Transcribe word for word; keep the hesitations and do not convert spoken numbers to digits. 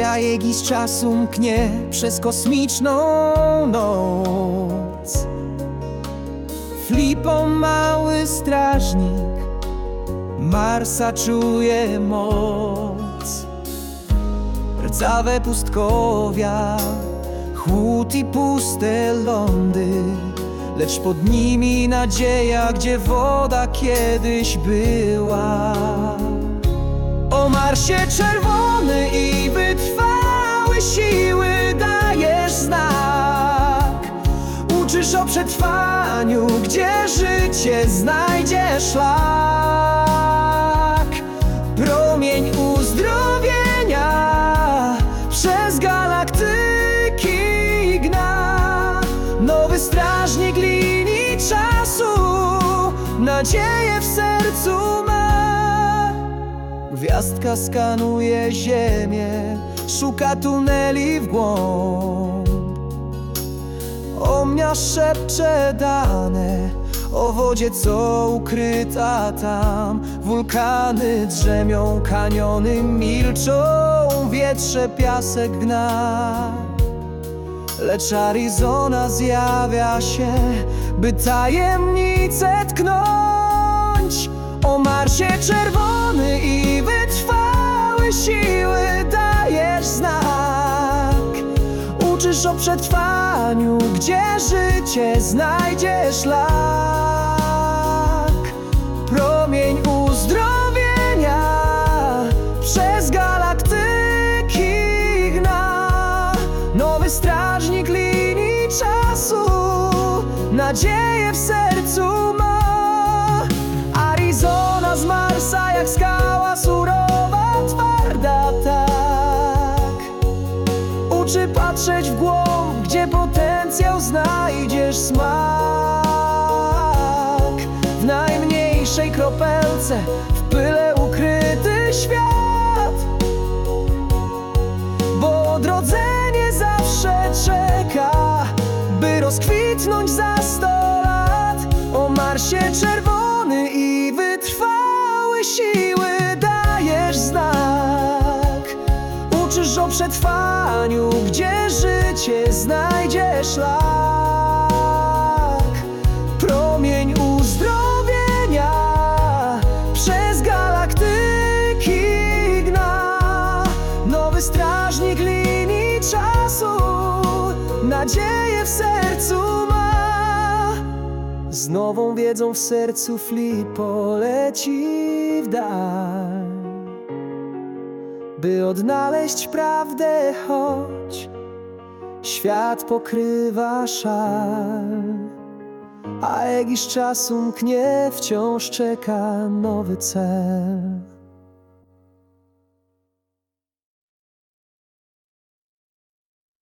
a Egis czasu mknie przez kosmiczną noc. Flipo, mały strażnik Marsa, czuje moc. Rdzawe pustkowia, chłód i puste lądy, lecz pod nimi nadzieja, gdzie woda kiedyś była. O Marsie czerwony i wytrwały siły dajesz znak. Uczysz o przetrwaniu, gdzie życie znajdzie szlak. Promień uzdrowienia przez galaktyki gna. Nowy strażnik linii czasu nadzieję w sercu ma. Gwiazdka skanuje ziemię, szuka tuneli w głąb. Omnia szepcze dane o wodzie, co ukryta tam. Wulkany drzemią, kaniony milczą, w wietrze piasek gna. Lecz Arizona zjawia się, by tajemnicę tknąć. O Marsie czerwony i wytrwały siły dajesz znak. Uczysz o przetrwaniu, gdzie życie znajdzie szlak. Promień uzdrowienia przez galaktyki gna. Nowy strażnik linii czasu nadzieję w sercu ma. Arizona z Marsa jak skała, surowa, twarda tak. Uczy patrzeć w głąb, gdzie potencjał znajdziesz smak. W najmniejszej kropelce, w pyle ukryty świat. Bo odrodzenie zawsze czeka, by rozkwitnąć za sto lat. O Marsie czerwony i wytrwały siły dajesz znak. Uczysz o przetrwaniu, gdzie życie znajdzie szlak. Promień uzdrowienia przez galaktyki gna. Nowy strażnik linii czasu nadzieję w sercu ma. Z nową wiedzą w sercu Flipo leci w dal, by odnaleźć prawdę, choć świat pokrywa szal. A Egis czasu mknie, wciąż czeka nowy cel.